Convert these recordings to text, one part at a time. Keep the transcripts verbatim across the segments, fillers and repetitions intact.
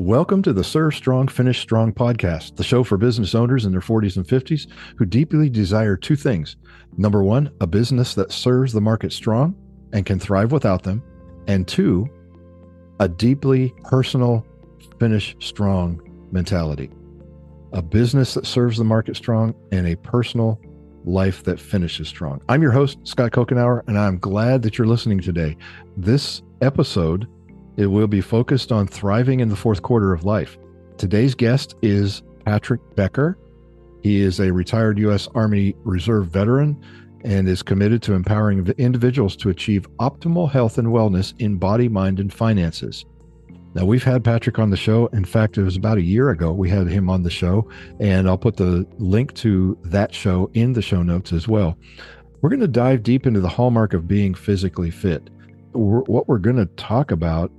Welcome to the Serve Strong, Finish Strong podcast, the show for business owners in their forties and fifties who deeply desire two things. Number one, a business that serves the market strong and can thrive without them. And two, a deeply personal, finish strong mentality. A business that serves the market strong and a personal life that finishes strong. I'm your host, Scott Kokenauer, and I'm glad that you're listening today. This episode, it will be focused on thriving in the fourth quarter of life. Today's guest is Patrick Becker. He is a retired U S Army Reserve veteran and is committed to empowering individuals to achieve optimal health and wellness in body, mind, and finances. Now, we've had Patrick on the show. In fact, it was about a year ago we had him on the show, and I'll put the link to that show in the show notes as well. We're going to dive deep into the hallmark of being physically fit. We're, what we're going to talk about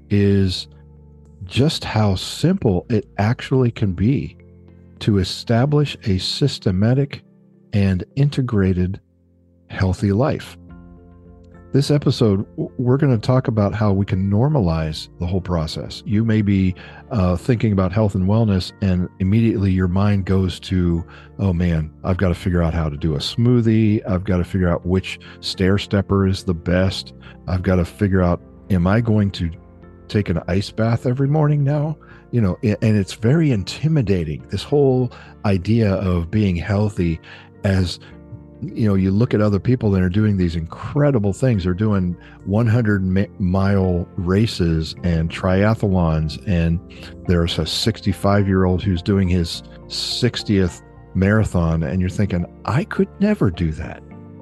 is just how simple it actually can be to establish a systematic and integrated healthy life. This episode, we're going to talk about how we can normalize the whole process. You may be uh, thinking about health and wellness, and immediately your mind goes to, oh man, I've got to figure out how to do a smoothie. I've got to figure out which stair stepper is the best. I've got to figure out, am I going to take an ice bath every morning now? You know, and it's very intimidating, this whole idea of being healthy. As you know, you look at other people that are doing these incredible things. They're doing one hundred mile races and triathlons, and there's a sixty-five year old who's doing his sixtieth marathon, and you're thinking, I could never do that.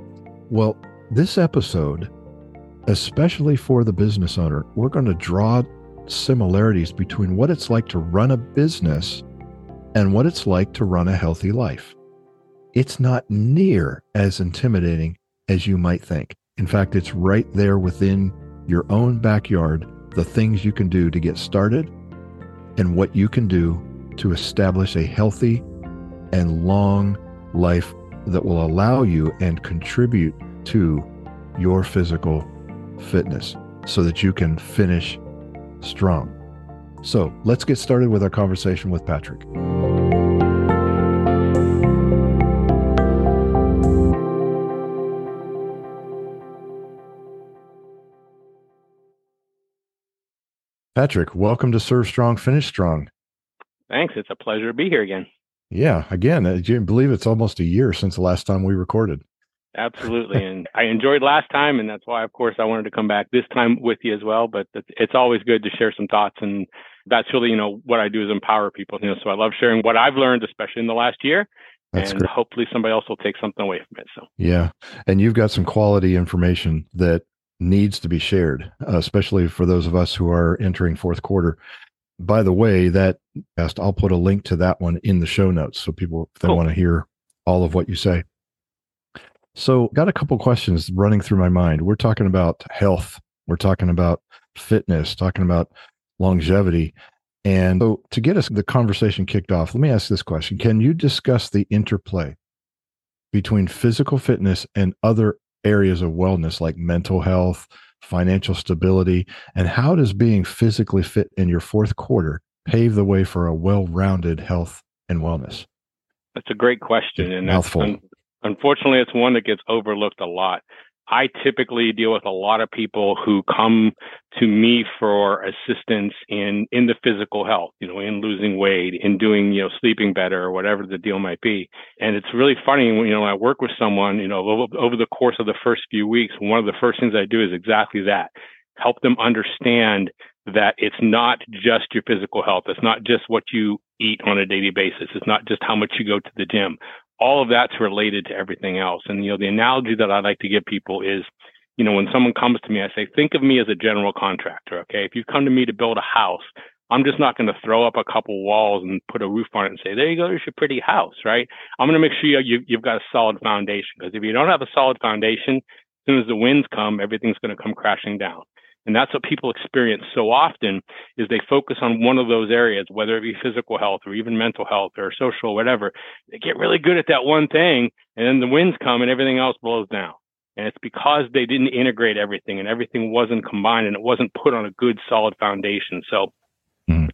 Well, this episode, especially for the business owner, we're going to draw similarities between what it's like to run a business and what it's like to run a healthy life. It's not near as intimidating as you might think. In fact, it's right there within your own backyard, the things you can do to get started and what you can do to establish a healthy and long life that will allow you and contribute to your physical fitness so that you can finish strong. So let's get started with our conversation with Patrick. Patrick, welcome to Serve Strong, Finish Strong. Thanks. It's a pleasure to be here again. Yeah. Again, I can't believe it's almost a year since the last time we recorded. Absolutely. And I enjoyed last time, and that's why, of course, I wanted to come back this time with you as well. But it's, it's always good to share some thoughts. And that's really, you know, what I do is empower people. You know, so I love sharing what I've learned, especially in the last year. That's and great. Hopefully somebody else will take something away from it. So yeah. And you've got some quality information that needs to be shared, uh, especially for those of us who are entering fourth quarter. By the way, that I'll put a link to that one in the show notes so people, if they cool. want to hear all of what you say. So got a couple questions running through my mind. We're talking about health. We're talking about fitness, talking about longevity. And so to get us the conversation kicked off, let me ask this question. Can you discuss the interplay between physical fitness and other areas of wellness like mental health, financial stability, and how does being physically fit in your fourth quarter pave the way for a well-rounded health and wellness? That's a great question. And mouthful. That's, un- unfortunately, it's one that gets overlooked a lot. I typically deal with a lot of people who come to me for assistance in, in the physical health, you know, in losing weight, in doing, you know, sleeping better or whatever the deal might be. And it's really funny when, you know, I work with someone, you know, over, over the course of the first few weeks, one of the first things I do is exactly that. Help them understand that it's not just your physical health. It's not just what you eat on a daily basis. It's not just how much you go to the gym. All of that's related to everything else. And, you know, the analogy that I like to give people is, you know, when someone comes to me, I say, think of me as a general contractor. Okay. If you come to me to build a house, I'm just not going to throw up a couple walls and put a roof on it and say, there you go, there's your pretty house, right? I'm going to make sure you, you've got a solid foundation, because if you don't have a solid foundation, as soon as the winds come, everything's going to come crashing down. And that's what people experience so often, is they focus on one of those areas, whether it be physical health or even mental health or social or whatever. They get really good at that one thing, and then the winds come and everything else blows down. And it's because they didn't integrate everything, and everything wasn't combined, and it wasn't put on a good, solid foundation. So mm.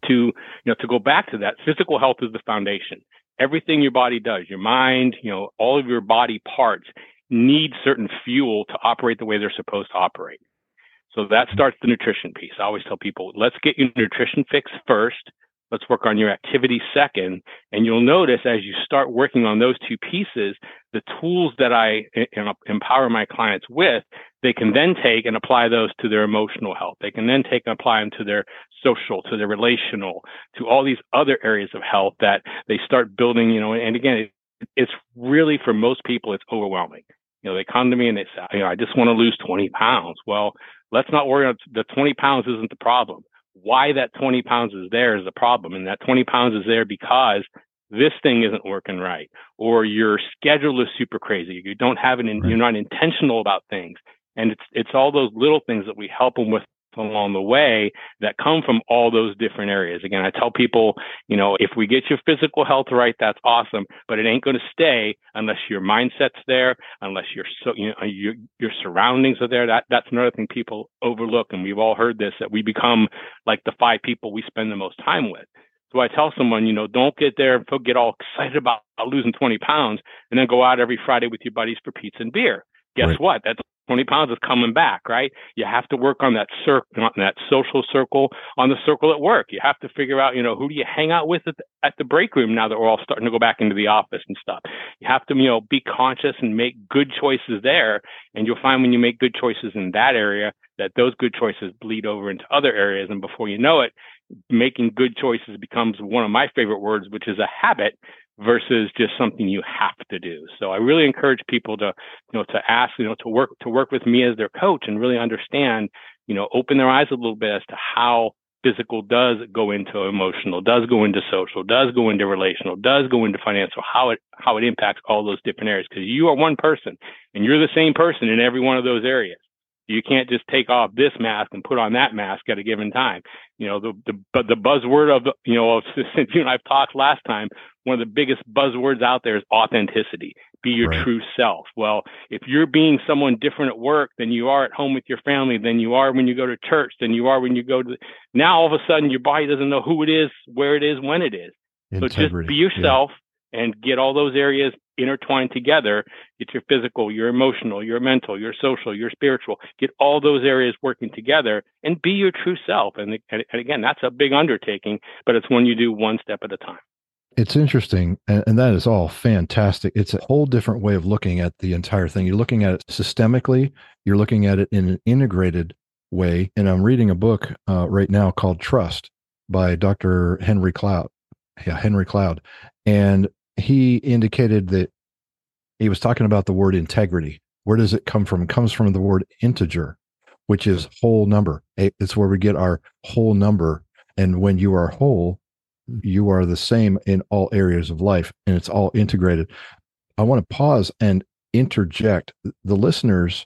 to, you know, to go back to that, physical health is the foundation. Everything your body does, your mind, you know, all of your body parts need certain fuel to operate the way they're supposed to operate. So that starts the nutrition piece. I always tell people, let's get your nutrition fix first. Let's work on your activity second. And you'll notice as you start working on those two pieces, the tools that I empower my clients with, they can then take and apply those to their emotional health. They can then take and apply them to their social, to their relational, to all these other areas of health that they start building, you know, and again, it's really, for most people, it's overwhelming. You know, they come to me and they say, you know, I just want to lose twenty pounds. Well, let's not worry about the twenty pounds isn't the problem. Why that twenty pounds is there is the problem. And that twenty pounds is there because this thing isn't working right, or your schedule is super crazy. You don't have an, right. You're not intentional about things. And it's, it's all those little things that we help them with along the way that come from all those different areas. Again, I tell people, you know, if we get your physical health right, that's awesome, but it ain't going to stay unless your mindset's there, unless your so you know your your surroundings are there. That that's another thing people overlook, and we've all heard this, that we become like the five people we spend the most time with. So I tell someone, you know, don't get there and get all excited about losing twenty pounds and then go out every Friday with your buddies for pizza and beer. Guess right. what? That's twenty pounds is coming back, right? You have to work on that circle, on that social circle, on the circle at work. You have to figure out, you know, who do you hang out with at the, at the break room now that we're all starting to go back into the office and stuff. You have to, you know, be conscious and make good choices there. And you'll find when you make good choices in that area, that those good choices bleed over into other areas. And before you know it, making good choices becomes one of my favorite words, which is a habit versus just something you have to do. So I really encourage people to, you know, to ask, you know, to work, to work with me as their coach and really understand, you know, open their eyes a little bit as to how physical does go into emotional, does go into social, does go into relational, does go into financial, how it, how it impacts all those different areas. Because you are one person and you're the same person in every one of those areas. You can't just take off this mask and put on that mask at a given time. You know, the the but the buzzword of, you know, of, since you and I've talked last time, one of the biggest buzzwords out there is authenticity. Be your right. true self. Well, if you're being someone different at work than you are at home with your family, than you are when you go to church, than you are when you go to, now all of a sudden your body doesn't know who it is, where it is, when it is. Integrity. So just be yourself yeah. and get all those areas intertwined together. Get your physical, your emotional, your mental, your social, your spiritual, get all those areas working together and be your true self. And, and, and again, that's a big undertaking, but it's one you do one step at a time. It's interesting. And, and that is all fantastic. It's a whole different way of looking at the entire thing. You're looking at it systemically. You're looking at it in an integrated way. And I'm reading a book uh, right now called Trust by Doctor Henry Cloud. Yeah, Henry Cloud. And he indicated that he was talking about the word integrity. Where does it come from? It comes from the word integer, which is whole number. It's where we get our whole number. And when you are whole, you are the same in all areas of life, and it's all integrated. I want to pause and interject. The listeners,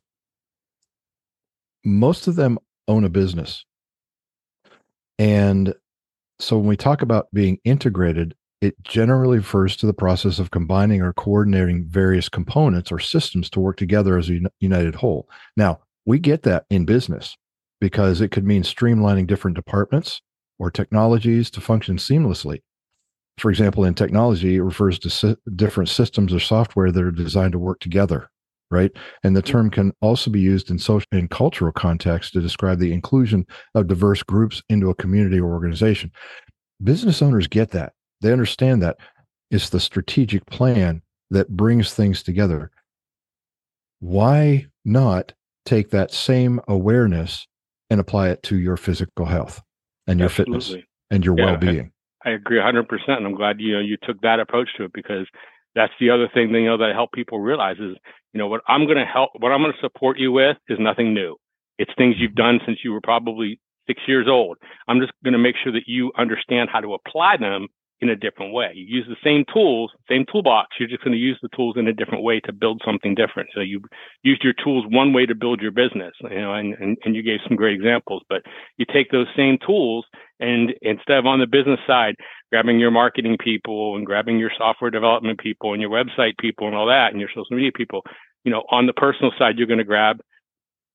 most of them own a business. And so when we talk about being integrated, it generally refers to the process of combining or coordinating various components or systems to work together as a united whole. Now, we get that in business because it could mean streamlining different departments or technologies to function seamlessly. For example, in technology, it refers to si- different systems or software that are designed to work together, right? And the term can also be used in social and cultural context to describe the inclusion of diverse groups into a community or organization. Business owners get that. They understand that it's the strategic plan that brings things together. Why not take that same awareness and apply it to your physical health and your Absolutely. Fitness and your yeah, well-being? I, I agree one hundred percent. And I'm glad you know you took that approach to it, because that's the other thing that, you know, that I help people realize is, you know, what I'm going to help, what I'm going to support you with is nothing new. It's things you've done since you were probably six years old. I'm just going to make sure that you understand how to apply them in a different way. You use the same tools, same toolbox. You're just going to use the tools in a different way to build something different. So you used your tools one way to build your business, you know, and, and, and you gave some great examples, but you take those same tools and instead of on the business side, grabbing your marketing people and grabbing your software development people and your website people and all that and your social media people, you know, on the personal side, you're going to grab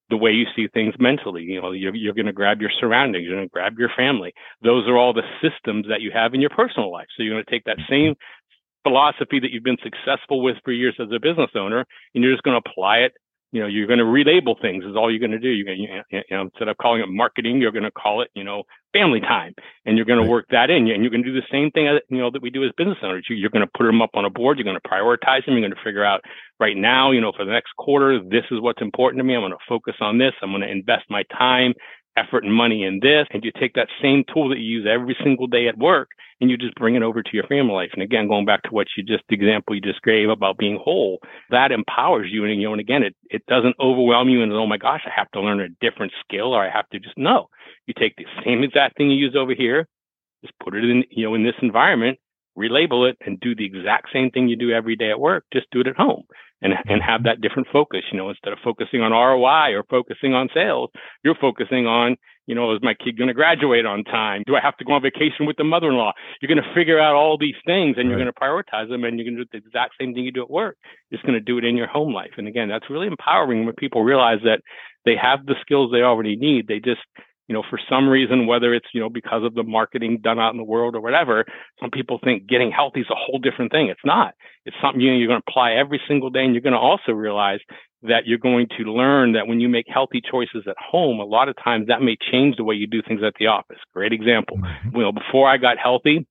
the way you see things mentally. You know, you're, you're going to grab your surroundings, you're going to grab your family. Those are all the systems that you have in your personal life. So you're going to take that same philosophy that you've been successful with for years as a business owner, and you're just going to apply it. You know, you're going to relabel things is all you're going to do. You're going to, you know, instead of calling it marketing, you're going to call it, you know, family time, and you're going to work that in. And you're going to do the same thing, you know, that we do as business owners. You're going to put them up on a board. You're going to prioritize them. You're going to figure out right now, you know, for the next quarter, this is what's important to me. I'm going to focus on this. I'm going to invest my time, effort, and money in this. And you take that same tool that you use every single day at work, and you just bring it over to your family life. And again, going back to what you just, the example you just gave about being whole, that empowers you. And, you know, and again, it, it doesn't overwhelm you and, oh my gosh, I have to learn a different skill, or I have to just, no, you take the same exact thing you use over here, just put it in, you know, in this environment, relabel it, and do the exact same thing you do every day at work, just do it at home. And, and have that different focus. You know, instead of focusing on R O I or focusing on sales, you're focusing on, you know, is my kid going to graduate on time? Do I have to go on vacation with the mother-in-law? You're going to figure out all these things, and right. You're going to prioritize them, and you're going to do the exact same thing you do at work. You're just going to do it in your home life. And again, that's really empowering when people realize that they have the skills they already need. They just, you know, for some reason, whether it's, you know, because of the marketing done out in the world or whatever, some people think getting healthy is a whole different thing. It's not. It's something, you know, you're going to apply every single day. And you're going to also realize that you're going to learn that when you make healthy choices at home, a lot of times that may change the way you do things at the office. Great example. Mm-hmm. You know, before I got healthy,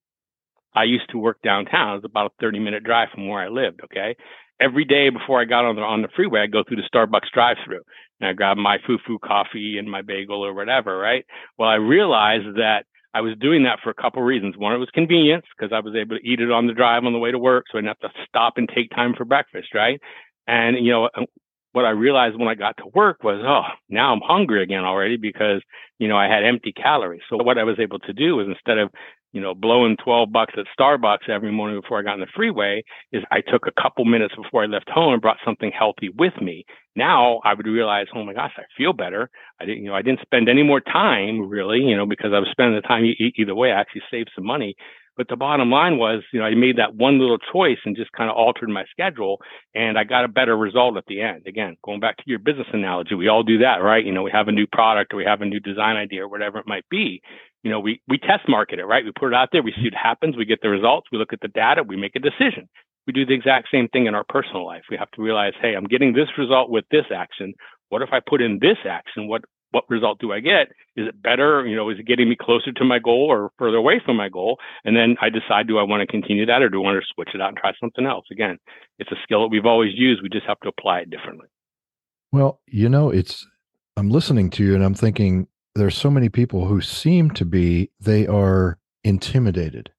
I used to work downtown. It was about a thirty minute drive from where I lived. Okay. Every day before I got on the on the freeway, I'd go through the Starbucks drive-through and I grabbed my foo-foo coffee and my bagel or whatever, right? Well, I realized that I was doing that for a couple of reasons. One, it was convenience because I was able to eat it on the drive on the way to work, so I didn't have to stop and take time for breakfast, right? And, you know, what I realized when I got to work was, oh, now I'm hungry again already because, you know, I had empty calories. So what I was able to do is instead of, you know, blowing twelve bucks at Starbucks every morning before I got on the freeway, is I took a couple minutes before I left home and brought something healthy with me. Now I would realize, oh my gosh, I feel better. I didn't, you know, I didn't spend any more time really, you know, because I was spending the time e- either way. I actually saved some money. But the bottom line was, you know, I made that one little choice and just kind of altered my schedule, and I got a better result at the end. Again, going back to your business analogy, we all do that, right? You know, we have a new product or we have a new design idea or whatever it might be. You know, we, we test market it, right? We put it out there, we see what happens, we get the results, we look at the data, we make a decision. We do the exact same thing in our personal life. We have to realize, hey, I'm getting this result with this action. What if I put in this action? What what result do I get? Is it better? You know, is it getting me closer to my goal or further away from my goal? And then I decide, do I want to continue that or do I want to switch it out and try something else? Again, it's a skill that we've always used. We just have to apply it differently. Well, you know, it's, I'm listening to you and I'm thinking there's so many people who seem to be, they are intimidated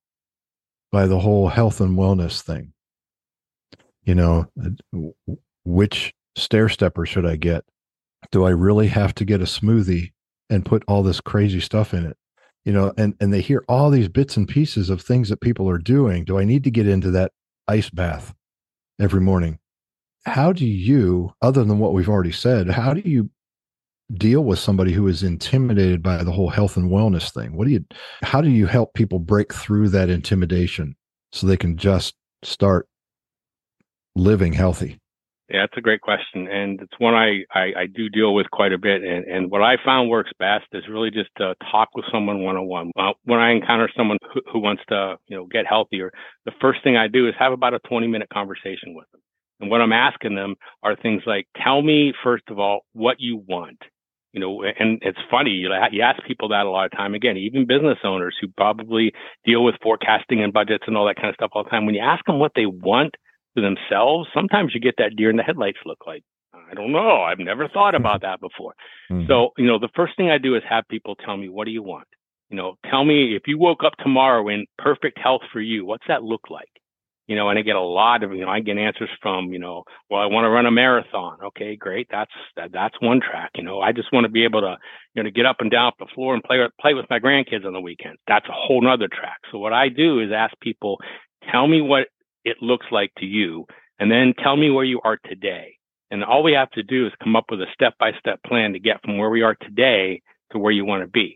by the whole health and wellness thing. You know, which stair stepper should I get? Do I really have to get a smoothie and put all this crazy stuff in it? You know, and, and they hear all these bits and pieces of things that people are doing. Do I need to get into that ice bath every morning? How do you, other than what we've already said, how do you deal with somebody who is intimidated by the whole health and wellness thing? What do you, how do you help people break through that intimidation so they can just start living healthy? Yeah, that's a great question. And it's one I, I, I do deal with quite a bit. And, and what I found works best is really just to talk with someone one-on-one. Uh, when I encounter someone who, who wants to, you know, get healthier, the first thing I do is have about a twenty minute conversation with them. And what I'm asking them are things like, tell me, first of all, what you want. You know, and it's funny, you, you ask people that a lot of time. Again, even business owners who probably deal with forecasting and budgets and all that kind of stuff all the time. When you ask them what they want to themselves, sometimes you get that deer in the headlights look like, I don't know, I've never thought about that before. Mm-hmm. So, you know, the first thing I do is have people tell me, what do you want? You know, tell me if you woke up tomorrow in perfect health for you, what's that look like? You know, and I get a lot of, you know, I get answers from, you know, well, I want to run a marathon. Okay, great. That's, that, that's one track. You know, I just want to be able to, you know, to get up and down off the floor and play, play with my grandkids on the weekend. That's a whole nother track. So what I do is ask people, tell me what it looks like to you, and then tell me where you are today. And all we have to do is come up with a step-by-step plan to get from where we are today to where you want to be.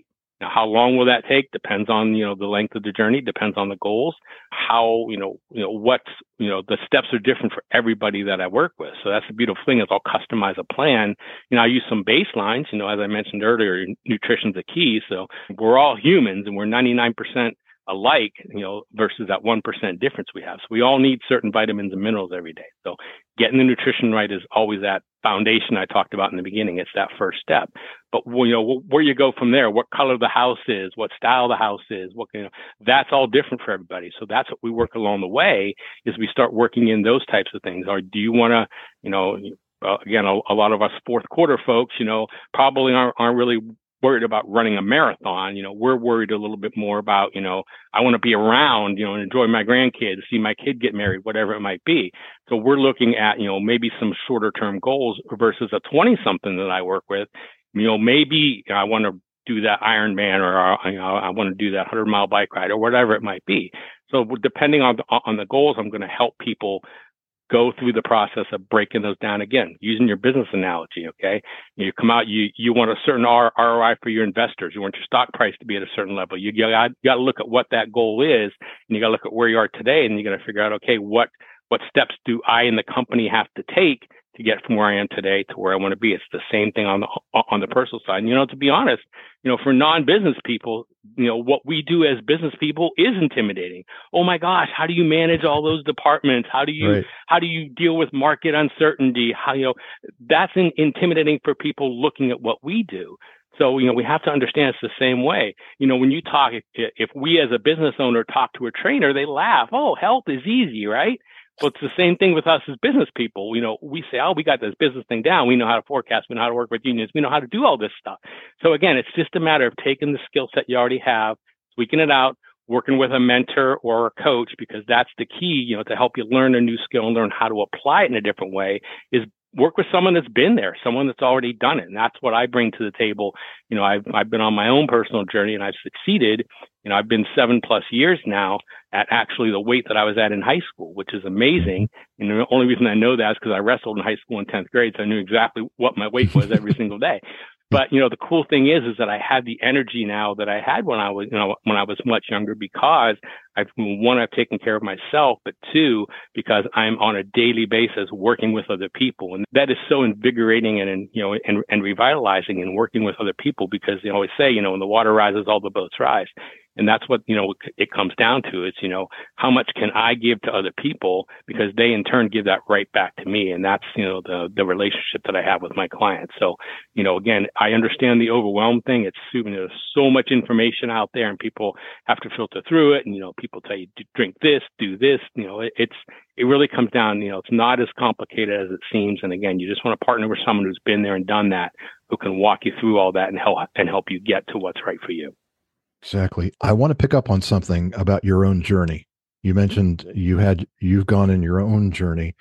Now, how long will that take? Depends on, you know, the length of the journey, depends on the goals, how, you know, you know, what's, you know, the steps are different for everybody that I work with. So that's the beautiful thing is I'll customize a plan. You know, I use some baselines, you know, as I mentioned earlier, nutrition's the key. So we're all humans and we're ninety-nine percent alike, you know, versus that one percent difference we have. So we all need certain vitamins and minerals every day. So getting the nutrition right is always that foundation I talked about in the beginning. It's that first step. But, you know, where you go from there, what color the house is, what style the house is, what, you know, that's all different for everybody. So that's what we work along the way is we start working in those types of things. Or do you want to, you know, uh, again, a, a lot of us fourth quarter folks, you know, probably aren't, aren't really worried about running a marathon. You know, we're worried a little bit more about, you know, I want to be around, you know, and enjoy my grandkids, see my kid get married, whatever it might be. So we're looking at, you know, maybe some shorter term goals versus a twenty something that I work with. You know, maybe I want to do that Ironman or, you know, I want to do that hundred mile bike ride or whatever it might be. So depending on the, on the goals, I'm going to help people go through the process of breaking those down again, using your business analogy. Okay. You come out, you, you want a certain R O I for your investors. You want your stock price to be at a certain level. You got, you got to look at what that goal is and you got to look at where you are today and you got to figure out, okay, what, what steps do I and the company have to take to get from where I am today to where I want to be? It's the same thing on the, on the personal side. And, you know, to be honest, you know, for non-business people, you know, what we do as business people is intimidating. Oh my gosh, how do you manage all those departments? How do you, right. how do you deal with market uncertainty? How, you know, that's in, intimidating for people looking at what we do. So, you know, we have to understand it's the same way. You know, when you talk, if, if we as a business owner talk to a trainer, they laugh. Oh, health is easy, right? Well, it's the same thing with us as business people. You know, we say, oh, we got this business thing down. We know how to forecast. We know how to work with unions. We know how to do all this stuff. So again, it's just a matter of taking the skill set you already have, tweaking it out, working with a mentor or a coach, because that's the key, you know, to help you learn a new skill and learn how to apply it in a different way is work with someone that's been there, someone that's already done it. And that's what I bring to the table. You know, I've, I've been on my own personal journey and I've succeeded. You know, I've been seven plus years now at actually the weight that I was at in high school, which is amazing. And the only reason I know that is because I wrestled in high school in tenth grade. So I knew exactly what my weight was every single day. But, you know, the cool thing is, is that I have the energy now that I had when I was, you know, when I was much younger because I've, one, I've taken care of myself, but two, because I'm on a daily basis working with other people. And that is so invigorating and, and you know, and, and revitalizing and working with other people because they always say, you know, when the water rises, all the boats rise. And that's what, you know, it comes down to. It's, you know, how much can I give to other people because they in turn give that right back to me. And that's, you know, the, the relationship that I have with my clients. So, you know, again, I understand the overwhelm thing. It's, you know, there's so much information out there and people have to filter through it. And, you know, people tell you, drink this, do this, you know, it, it's, it really comes down, you know, it's not as complicated as it seems. And again, you just want to partner with someone who's been there and done that, who can walk you through all that and help, and help you get to what's right for you. Exactly. I want to pick up on something about your own journey. You mentioned you had, you've gone in your own journey.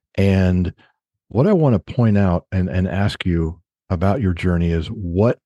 And what I want to point out and, and ask you about your journey is what,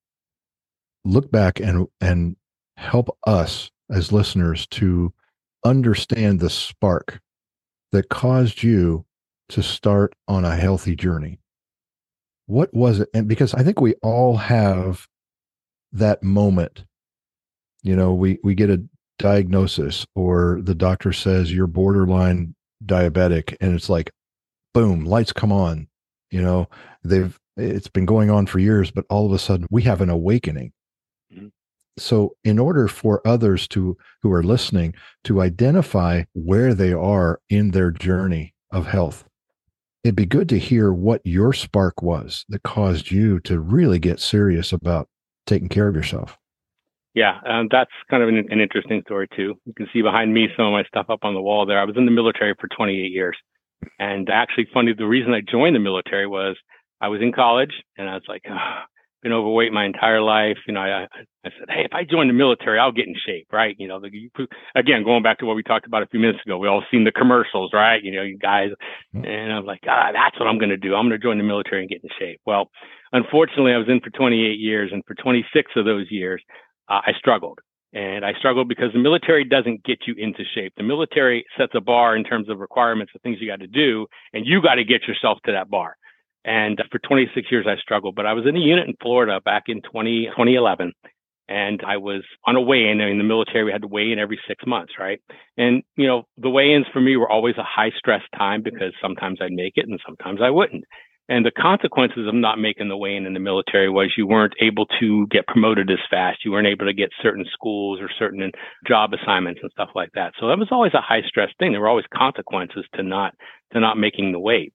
look back and, and help us as listeners to understand the spark that caused you to start on a healthy journey. What was it? And because I think we all have that moment. You know, we, we get a diagnosis or the doctor says you're borderline diabetic and it's like, boom, lights come on, you know, they've, it's been going on for years, but all of a sudden we have an awakening. Mm-hmm. So in order for others to, who are listening to identify where they are in their journey of health, it'd be good to hear what your spark was that caused you to really get serious about taking care of yourself. Yeah, um, that's kind of an, an interesting story too. You can see behind me some of my stuff up on the wall there. I was in the military for twenty-eight years. And actually funny, the reason I joined the military was I was in college and I was like, oh, been overweight my entire life. You know, I, I said, hey, if I join the military, I'll get in shape, right? You know, the, again, going back to what we talked about a few minutes ago, we all seen the commercials, right? You know, you guys, and I was like, ah, that's what I'm going to do. I'm going to join the military and get in shape. Well, unfortunately, I was in for twenty-eight years, and for twenty-six of those years, uh, I struggled. And I struggled because the military doesn't get you into shape. The military sets a bar in terms of requirements of things you got to do, and you got to get yourself to that bar. And for twenty-six years, I struggled. But I was in a unit in Florida back in twenty, twenty eleven, And I was on a weigh-in. In the military, we had to weigh in every six months, right? And, you know, the weigh-ins for me were always a high-stress time because sometimes I'd make it and sometimes I wouldn't. And the consequences of not making the weigh-in in the military was you weren't able to get promoted as fast. You weren't able to get certain schools or certain job assignments and stuff like that. So that was always a high-stress thing. There were always consequences to not to not making the weight.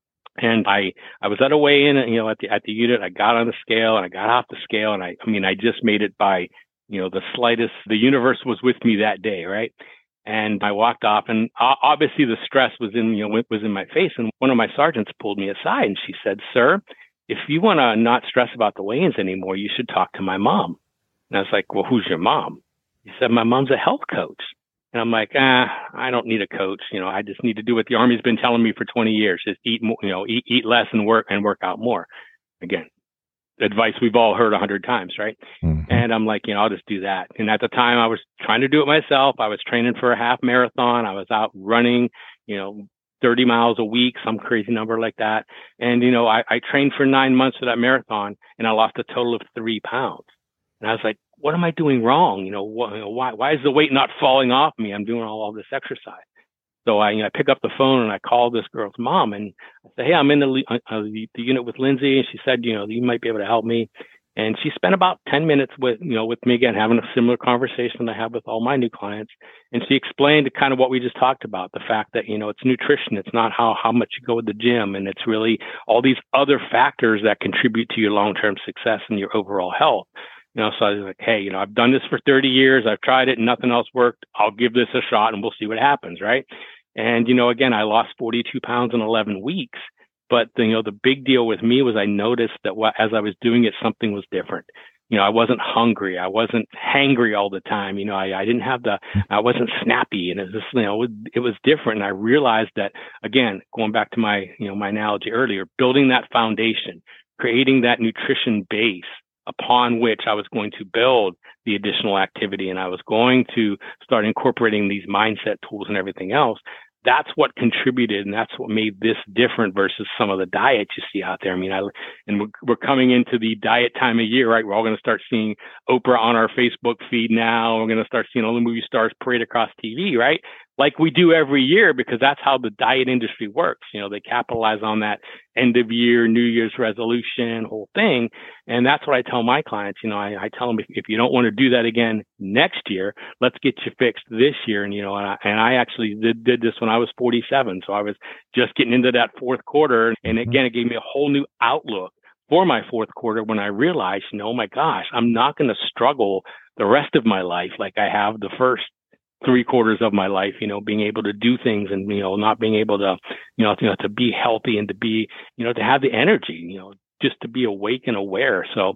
And I, I was at a weigh-in, you know, at the at the unit. I got on the scale and I got off the scale, and I, I mean, I just made it by, you know, the slightest. The universe was with me that day, right? And I walked off, and obviously the stress was in, you know, was in my face. And one of my sergeants pulled me aside, and she said, "Sir, if you want to not stress about the weigh-ins anymore, you should talk to my mom." And I was like, "Well, who's your mom?" He said, "My mom's a health coach." And I'm like, ah, I don't need a coach. You know, I just need to do what the Army's been telling me for twenty years: just eat more, you know, eat, eat less and work and work out more. Again, advice we've all heard a hundred times, right? Mm-hmm. And I'm like, you know, I'll just do that. And at the time I was trying to do it myself. I was training for a half marathon. I was out running, you know, thirty miles a week, some crazy number like that. And, you know, I, I trained for nine months for that marathon, and I lost a total of three pounds. And I was like, what am I doing wrong? You know, wh- why, why is the weight not falling off me? I'm doing all, all this exercise. So I, you know, I pick up the phone and I call this girl's mom, and I say, "Hey, I'm in the, uh, the the unit with Lindsay," and she said, "You know, you might be able to help me." And she spent about ten minutes with, you know, with me again, having a similar conversation I have with all my new clients. And she explained kind of what we just talked about, the fact that, you know, it's nutrition. It's not how, how much you go to the gym. And it's really all these other factors that contribute to your long-term success and your overall health. You know, so I was like, hey, you know, I've done this for thirty years. I've tried it and nothing else worked. I'll give this a shot and we'll see what happens. Right. And, you know, again, I lost forty-two pounds in eleven weeks. But, the, you know, the big deal with me was I noticed that what, as I was doing it, something was different. You know, I wasn't hungry. I wasn't hangry all the time. You know, I, I didn't have the, I wasn't snappy, and it was just, you know, it, it was different. And I realized that, again, going back to my, you know, my analogy earlier, building that foundation, creating that nutrition base upon which I was going to build the additional activity, and I was going to start incorporating these mindset tools and everything else. That's what contributed, and that's what made this different versus some of the diets you see out there. I mean, I, and we're, we're coming into the diet time of year, right? We're all going to start seeing Oprah on our Facebook feed now. We're going to start seeing all the movie stars parade across T V, right? Like we do every year, because that's how the diet industry works. You know, they capitalize on that end of year, New Year's resolution whole thing. And that's what I tell my clients. You know, I, I tell them, if, if you don't want to do that again next year, let's get you fixed this year. And, you know, and I, and I actually did, did this when I was forty-seven. So I was just getting into that fourth quarter. And again, it gave me a whole new outlook for my fourth quarter when I realized, you know, oh my gosh, I'm not going to struggle the rest of my life like I have the first three quarters of my life, you know, being able to do things and, you know, not being able to, you know, to, you know, to be healthy and to be, you know, to have the energy, you know, just to be awake and aware. So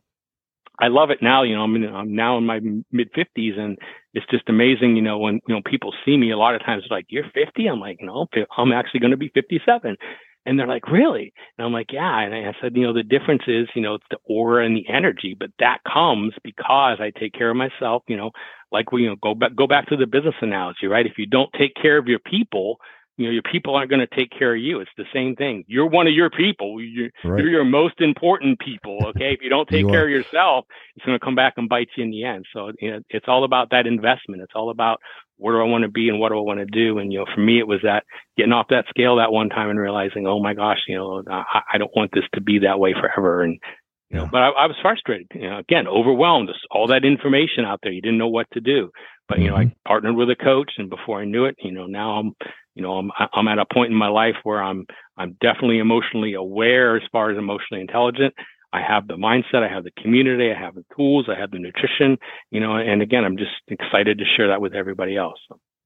I love it now. You know, I'm, in, I'm now in my mid fifties, and it's just amazing, you know, when, you know, people see me a lot of times, like, "You're fifty? I'm like, "No, I'm actually going to be fifty-seven. And they're like, "Really?" And I'm like, "Yeah." And I said, you know, the difference is, you know, it's the aura and the energy, but that comes because I take care of myself, you know, like we, you know, go back, go back to the business analogy, right? If you don't take care of your people, you know, your people aren't going to take care of you. It's the same thing. You're one of your people. You're, right. You're your most important people. Okay. If you don't take you care are. of yourself, it's going to come back and bite you in the end. So, you know, it's all about that investment. It's all about, where do I want to be and what do I want to do? And, you know, for me, it was that getting off that scale that one time and realizing, oh my gosh, you know, I, I don't want this to be that way forever. And, you know, yeah. but I, I was frustrated, you know, again, overwhelmed, all that information out there. You didn't know what to do, but, you mm-hmm. know, I partnered with a coach, and before I knew it, you know, now I'm, you know, I'm, I'm at a point in my life where I'm, I'm definitely emotionally aware as far as emotionally intelligent. I have the mindset, I have the community, I have the tools, I have the nutrition, you know, and again, I'm just excited to share that with everybody else.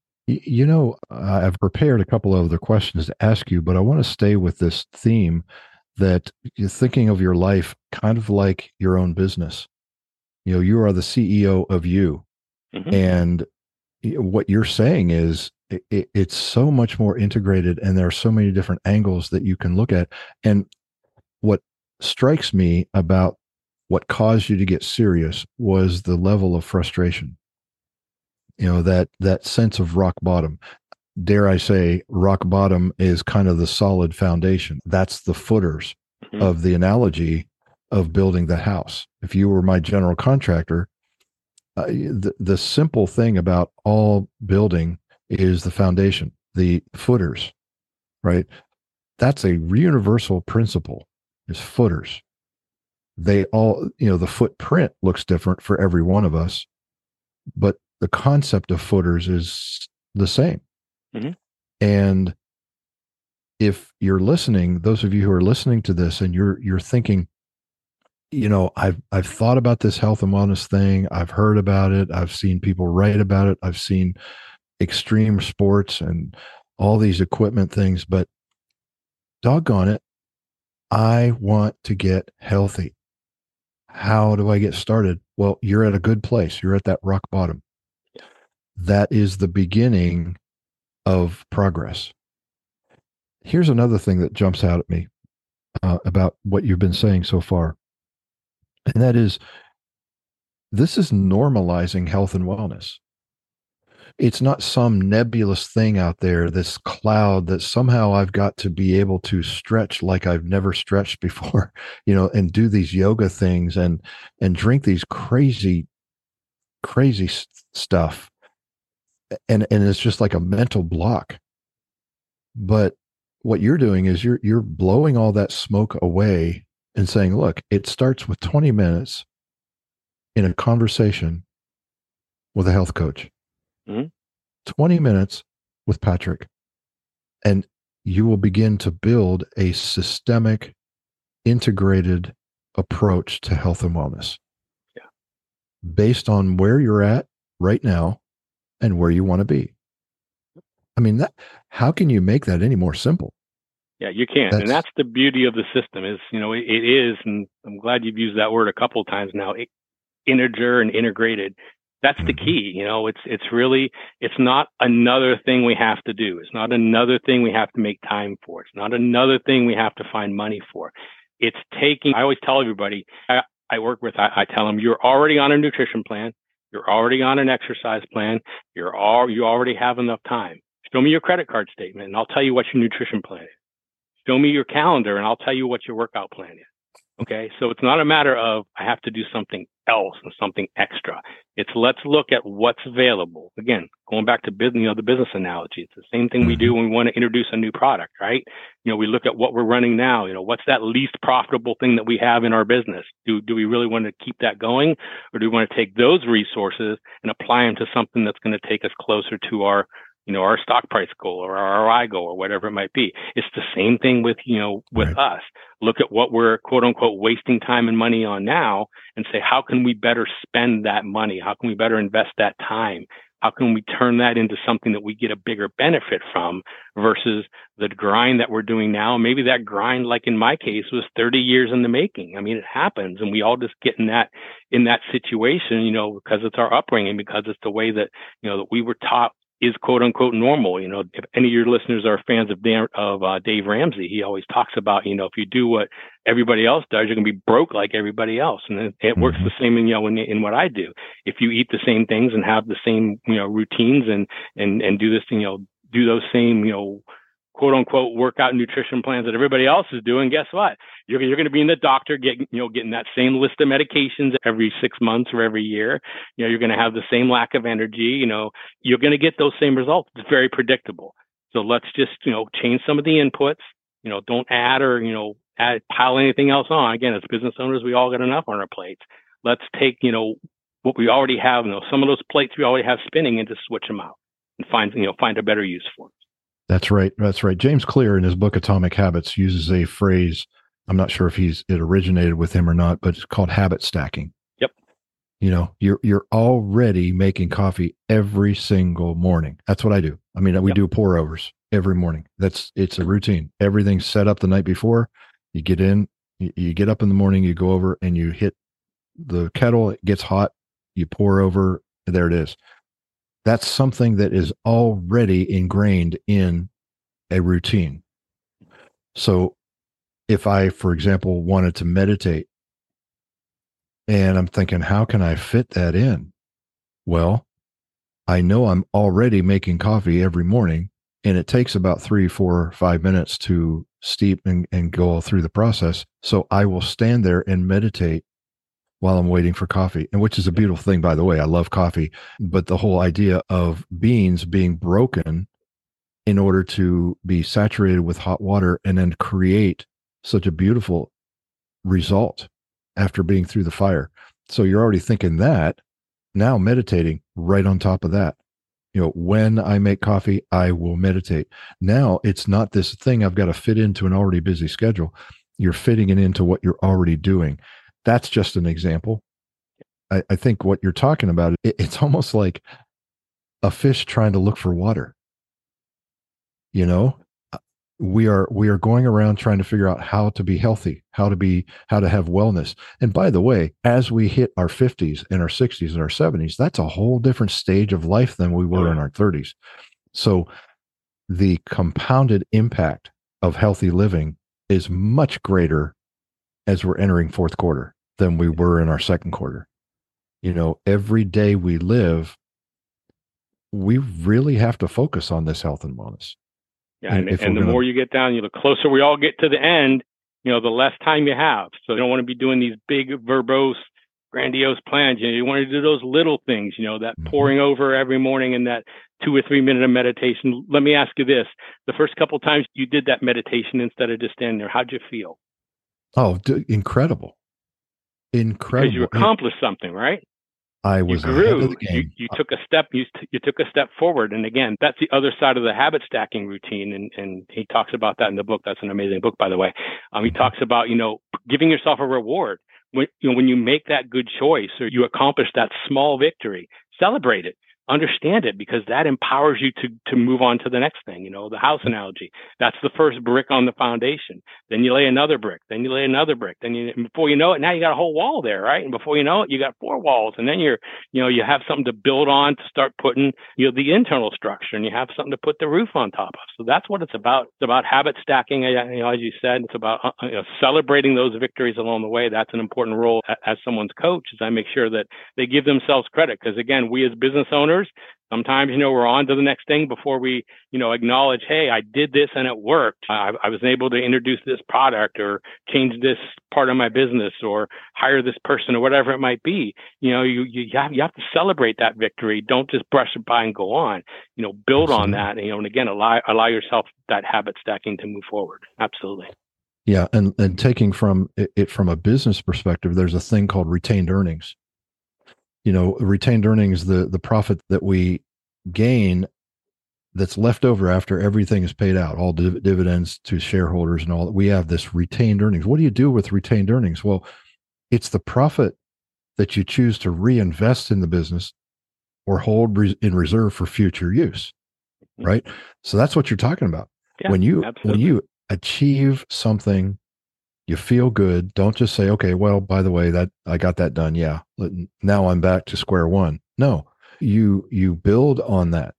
You know, I've prepared a couple of other questions to ask you, but I want to stay with this theme that you're thinking of your life kind of like your own business. You know, you are the C E O of you. Mm-hmm. And what you're saying is it, it's so much more integrated, and there are so many different angles that you can look at. And what strikes me about what caused you to get serious was the level of frustration. You know, that that sense of rock bottom. Dare I say, rock bottom is kind of the solid foundation. That's the footers mm-hmm. of the analogy of building the house. If you were my general contractor, uh, the, the simple thing about all building is the foundation, the footers, right? That's a universal principle, is footers. They all, you know, the footprint looks different for every one of us, but the concept of footers is the same. Mm-hmm. And if you're listening, those of you who are listening to this and you're you're thinking, you know, I've I've thought about this health and wellness thing, I've heard about it, I've seen people write about it, I've seen extreme sports and all these equipment things, but doggone it, I want to get healthy. How do I get started? Well, you're at a good place. You're at that rock bottom. That is the beginning of progress. Here's another thing that jumps out at me uh, about what you've been saying so far. And that is, this is normalizing health and wellness. It's not some nebulous thing out there, this cloud that somehow I've got to be able to stretch like I've never stretched before, you know, and do these yoga things and, and drink these crazy, crazy st- stuff. And, and it's just like a mental block. But what you're doing is you're, you're blowing all that smoke away and saying, look, it starts with twenty minutes in a conversation with a health coach. Mm-hmm. twenty minutes with Patrick, and you will begin to build a systemic, integrated approach to health and wellness. Yeah. Based on where you're at right now and where you want to be. I mean, that, how can you make that any more simple? Yeah, you can't. That's, and that's the beauty of the system is, you know, it, it is, and I'm glad you've used that word a couple of times now, it, integer and integrated. That's the key. You know, it's, it's really, it's not another thing we have to do. It's not another thing we have to make time for. It's not another thing we have to find money for. It's taking, I always tell everybody I, I work with, I, I tell them, you're already on a nutrition plan. You're already on an exercise plan. You're all, you already have enough time. Show me your credit card statement and I'll tell you what your nutrition plan is. Show me your calendar and I'll tell you what your workout plan is. Okay. So it's not a matter of I have to do something else and something extra. It's let's look at what's available. Again, going back to business, you know, the business analogy. It's the same thing we do when we want to introduce a new product, right? You know, we look at what we're running now. You know, what's that least profitable thing that we have in our business? Do do we really want to keep that going, or do we want to take those resources and apply them to something that's going to take us closer to our, you know, our stock price goal or our R O I goal or whatever it might be? It's the same thing with, you know, with right. us. Look at what we're quote unquote wasting time and money on now and say, how can we better spend that money? How can we better invest that time? How can we turn that into something that we get a bigger benefit from versus the grind that we're doing now? Maybe that grind, like in my case, was thirty years in the making. I mean, it happens. And we all just get in that, in that situation, you know, because it's our upbringing, because it's the way that, you know, that we were taught is quote unquote normal. You know, if any of your listeners are fans of Dan, of uh, Dave Ramsey, he always talks about, you know, if you do what everybody else does, you're going to be broke like everybody else. And it, it mm-hmm. works the same in, you know, in, in what I do. If you eat the same things and have the same, you know, routines and, and, and do this, you know, do those same, you know, quote unquote workout nutrition plans that everybody else is doing, guess what? You're, you're going to be in the doctor getting, you know, getting that same list of medications every six months or every year. You know, you're going to have the same lack of energy. You know, you're going to get those same results. It's very predictable. So let's just, you know, change some of the inputs. You know, don't add or, you know, add, pile anything else on. Again, as business owners, we all got enough on our plates. Let's take, you know, what we already have, you know, some of those plates we already have spinning and just switch them out and find, you know, find a better use for them. That's right. That's right. James Clear in his book, Atomic Habits, uses a phrase. I'm not sure if he's, it originated with him or not, but it's called habit stacking. Yep. You know, you're, you're already making coffee every single morning. That's what I do. I mean, we yep. do pour overs every morning. That's, it's a routine. Everything's set up the night before. You get in, you, you get up in the morning, you go over and you hit the kettle. It gets hot. You pour over. There it is. That's something that is already ingrained in a routine. So if I, for example, wanted to meditate and I'm thinking, how can I fit that in? Well, I know I'm already making coffee every morning and it takes about three, four, five minutes to steep and, and go all through the process. So I will stand there and meditate while I'm waiting for coffee, and which is a beautiful thing, by the way. I love coffee, but the whole idea of beans being broken in order to be saturated with hot water and then create such a beautiful result after being through the fire. So you're already thinking that, now meditating right on top of that. You know, when I make coffee, I will meditate. Now it's not this thing I've got to fit into an already busy schedule. You're fitting it into what you're already doing. That's just an example. I, I think what you're talking about, it, it's almost like a fish trying to look for water. You know, we are we are going around trying to figure out how to be healthy, how to be how to have wellness. And by the way, as we hit our fifties and our sixties and our seventies, that's a whole different stage of life than we were in our thirties. So the compounded impact of healthy living is much greater as we're entering fourth quarter than we were in our second quarter. You know, every day we live, we really have to focus on this health and wellness. Yeah, and, and, and the gonna... more you get down, you know, the closer we all get to the end, you know, the less time you have. So you don't want to be doing these big, verbose, grandiose plans. You know, you want to do those little things, you know, that mm-hmm. pouring over every morning and that two or three minute of meditation. Let me ask you this. The first couple of times you did that meditation instead of just standing there, how'd you feel? Oh, d- incredible. Incredible. Because you accomplished something, right? I was you grew. ahead of the game. You, you took a step. You, you took a step forward. And again, that's the other side of the habit stacking routine. And, and he talks about that in the book. That's an amazing book, by the way. Um, he talks about, you know, giving yourself a reward. When, you know, when you make that good choice or you accomplish that small victory, celebrate it. Understand it, because that empowers you to to move on to the next thing. You know, the house analogy. That's the first brick on the foundation. Then you lay another brick. Then you lay another brick. Then you, and before you know it, now you got a whole wall there, right? And before you know it, you got four walls. And then you're, you know, you have something to build on to start putting, you know, the internal structure, and you have something to put the roof on top of. So that's what it's about. It's about habit stacking. You know, as you said, it's about uh, you know, celebrating those victories along the way. That's an important role as someone's coach. Is I make sure that they give themselves credit, because again, we as business owners, sometimes, you know, we're on to the next thing before we, you know, acknowledge, hey, I did this and it worked. I, I was able to introduce this product or change this part of my business or hire this person or whatever it might be. You know, you you have, you have to celebrate that victory. Don't just brush it by and go on. You know, build Absolutely. on that. You know, and again, allow allow yourself that habit stacking to move forward. Absolutely. Yeah, and and taking from it, it from a business perspective, there's a thing called retained earnings. You know, retained earnings, the the profit that we gain that's left over after everything is paid out, all div- dividends to shareholders and all that. We have this retained earnings. What do you do with retained earnings? Well, it's the profit that you choose to reinvest in the business or hold re- in reserve for future use, right? So that's what you're talking about. Yeah, when you absolutely. when you achieve something, you feel good. Don't just say, okay, well, by the way, that I got that done. Yeah. Now I'm back to square one. No, you, you build on that,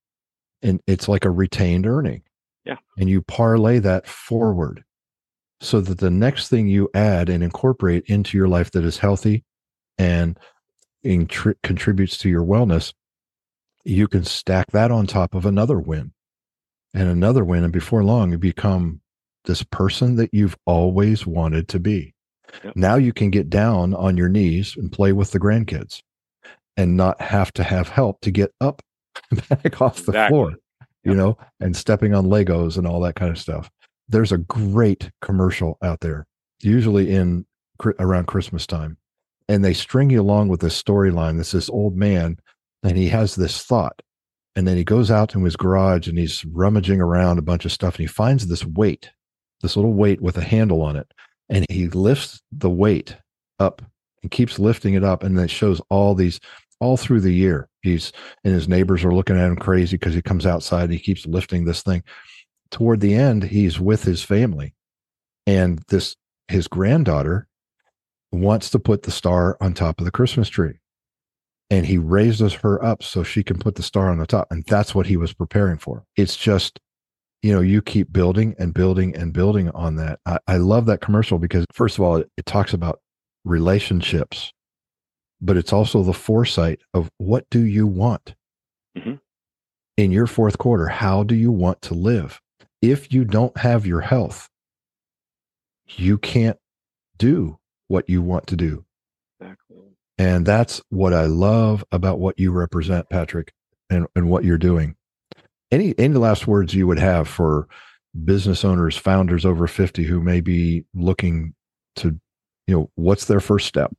and it's like a retained earning. Yeah. And you parlay that forward so that the next thing you add and incorporate into your life that is healthy and intri- contributes to your wellness, you can stack that on top of another win and another win. And before long, you become this person that you've always wanted to be. Yep. Now you can get down on your knees and play with the grandkids and not have to have help to get up back off the exactly. floor, yep. you know, and stepping on Legos and all that kind of stuff. There's a great commercial out there, usually in around Christmas time, and they string you along with this storyline. That's this old man, and he has this thought, and then he goes out to his garage and he's rummaging around a bunch of stuff, and he finds this weight, this little weight with a handle on it. And he lifts the weight up and keeps lifting it up. And it shows all these, all through the year. He's, and his neighbors are looking at him crazy because he comes outside and he keeps lifting this thing. Toward the end, he's with his family. And this, his granddaughter wants to put the star on top of the Christmas tree. And he raises her up so she can put the star on the top. And that's what he was preparing for. It's just, you know, you keep building and building and building on that. I, I love that commercial because, first of all, it, it talks about relationships, but it's also the foresight of what do you want mm-hmm. in your fourth quarter? How do you want to live? If you don't have your health, you can't do what you want to do. Exactly. And that's what I love about what you represent, Patrick, and, and what you're doing. Any any last words you would have for business owners, founders over fifty who may be looking to, you know, what's their first step?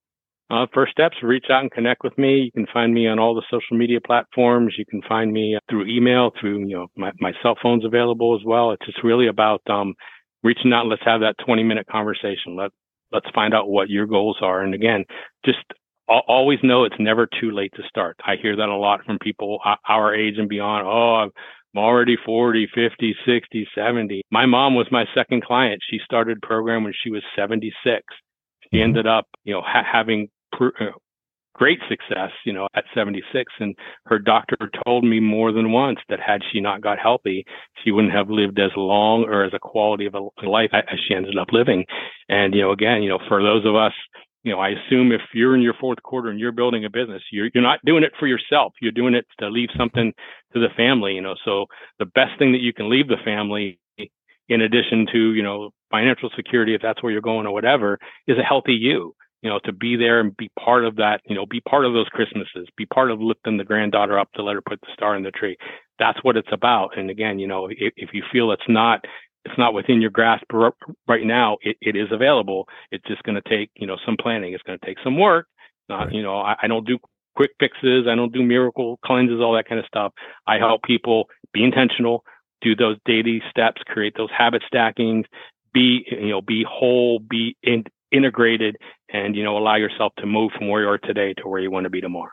Uh, first steps, reach out and connect with me. You can find me on all the social media platforms. You can find me through email, through, you know, my, my cell phone's available as well. It's just really about um, reaching out and let's have that twenty minute conversation. Let, let's find out what your goals are. And again, just always know it's never too late to start. I hear that a lot from people our age and beyond. Oh, I'm already forty, fifty, sixty, seventy. My mom was my second client. She started the program when she was seventy-six. She mm-hmm. ended up, you know, ha- having pr- uh, great success, you know, at seventy-six. And her doctor told me more than once that had she not got healthy, she wouldn't have lived as long or as a quality of a life as she ended up living. And, you know, again, you know, for those of us, you know, I assume if you're in your fourth quarter and you're building a business, you're you're not doing it for yourself. You're doing it to leave something to the family, you know. So the best thing that you can leave the family, in addition to, you know, financial security, if that's where you're going or whatever, is a healthy you, you know, to be there and be part of that, you know, be part of those Christmases, be part of lifting the granddaughter up to let her put the star in the tree. That's what it's about. And again, you know, if, if you feel it's not, it's not within your grasp right now, it, it is available. It's just going to take, you know, some planning. It's going to take some work. Not, right. You know, I, I don't do quick fixes. I don't do miracle cleanses, all that kind of stuff. I help people be intentional, do those daily steps, create those habit stackings, be, you know, be whole, be in, integrated, and, you know, allow yourself to move from where you are today to where you want to be tomorrow.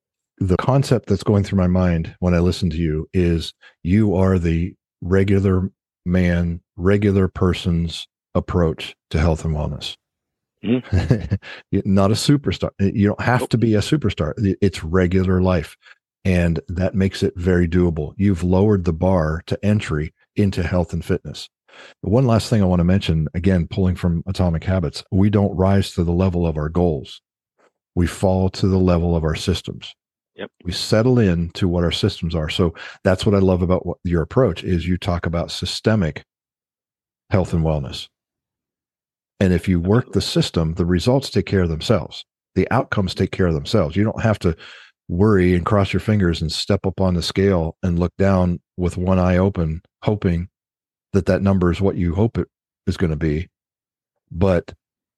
The concept that's going through my mind when I listen to you is you are the regular man, regular person's approach to health and wellness. Mm-hmm. Not a superstar. You don't have nope. to be a superstar. It's regular life. And that makes it very doable. You've lowered the bar to entry into health and fitness. One last thing I want to mention, again, pulling from Atomic Habits, we don't rise to the level of our goals. We fall to the level of our systems. Yep. We settle in to what our systems are. So that's what I love about what your approach is. You talk about systemic health and wellness. And if you work the system, the results take care of themselves. The outcomes take care of themselves. You don't have to worry and cross your fingers and step up on the scale and look down with one eye open, hoping that that number is what you hope it is going to be. But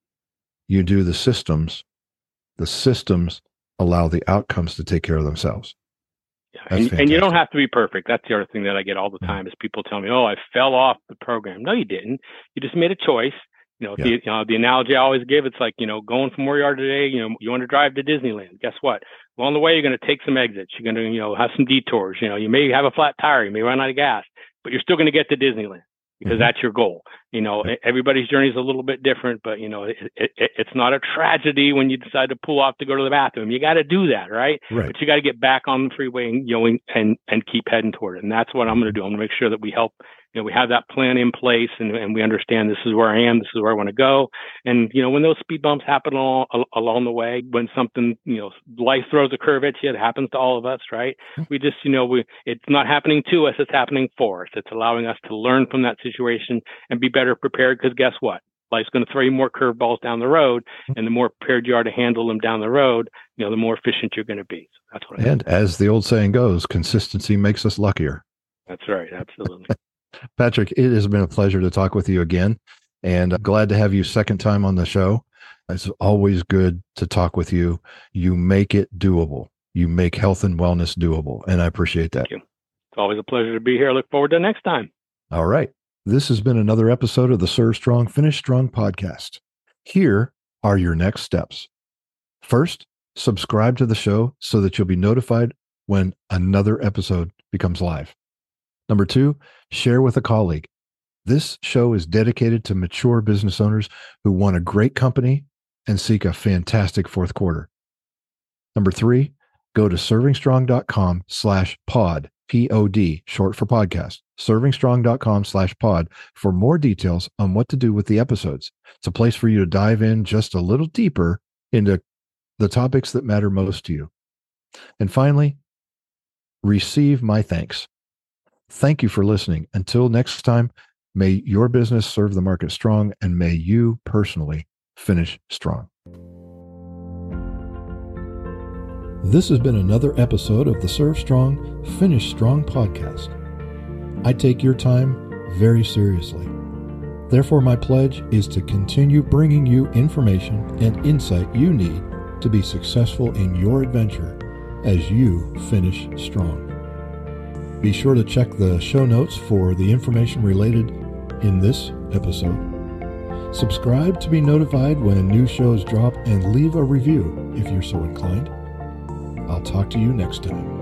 you do the systems. The systems allow the outcomes to take care of themselves. Yeah, and, and you don't have to be perfect. That's the other thing that I get all the time is people tell me, oh, I fell off the program. No, you didn't. You just made a choice. You know, yeah. the, you know, the analogy I always give, it's like, you know, going from where you are today, you know, you want to drive to Disneyland. Guess what? Along the way, you're going to take some exits. You're going to, you know, have some detours. You know, you may have a flat tire. You may run out of gas, but you're still going to get to Disneyland because mm-hmm. that's your goal. You know, everybody's journey is a little bit different, but, you know, it, it, it's not a tragedy when you decide to pull off to go to the bathroom. You got to do that, right? right? But you got to get back on the freeway and, you know, and, and keep heading toward it. And that's what I'm going to do. I'm going to make sure that we help, you know, we have that plan in place and, and we understand this is where I am, this is where I want to go. And, you know, when those speed bumps happen along, along the way, when something, you know, life throws a curve at you, it happens to all of us, right? We just, you know, we, it's not happening to us, it's happening for us. It's allowing us to learn from that situation and be better prepared because guess what? Life's going to throw you more curveballs down the road, and the more prepared you are to handle them down the road, you know, the more efficient you're going to be. So that's what I And think. As the old saying goes, consistency makes us luckier. That's right. Absolutely. Patrick, it has been a pleasure to talk with you again, and I'm glad to have you second time on the show. It's always good to talk with you. You make it doable. You make health and wellness doable, and I appreciate that. Thank you. It's always a pleasure to be here. Look forward to next time. All right. This has been another episode of the Serve Strong, Finish Strong podcast. Here are your next steps. First, subscribe to the show so that you'll be notified when another episode becomes live. Number two, share with a colleague. This show is dedicated to mature business owners who want a great company and seek a fantastic fourth quarter. Number three, go to servingstrong.com slash pod, P O D, short for podcast, servingstrong.com slash pod for more details on what to do with the episodes. It's a place for you to dive in just a little deeper into the topics that matter most to you. And finally, receive my thanks. Thank you for listening. Until next time, may your business serve the market strong, and may you personally finish strong. This has been another episode of the Serve Strong, Finish Strong podcast. I take your time very seriously. Therefore, my pledge is to continue bringing you information and insight you need to be successful in your adventure as you finish strong. Be sure to check the show notes for the information related in this episode. Subscribe to be notified when new shows drop and leave a review if you're so inclined. I'll talk to you next time.